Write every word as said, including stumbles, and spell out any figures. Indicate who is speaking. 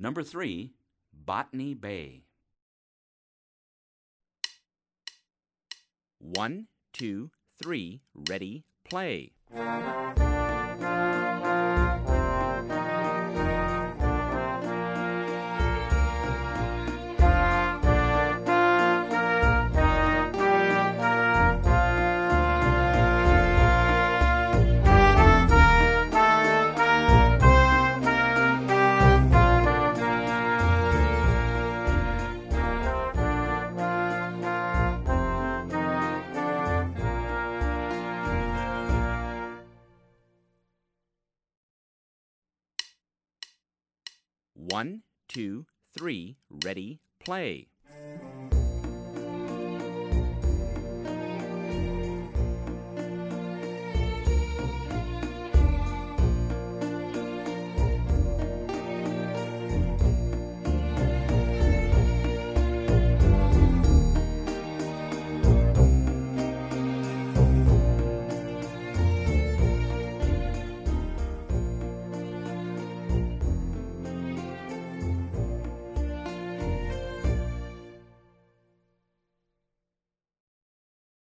Speaker 1: Number three, Botany Bay. One, two, three, ready, play. One, two, three, ready, play.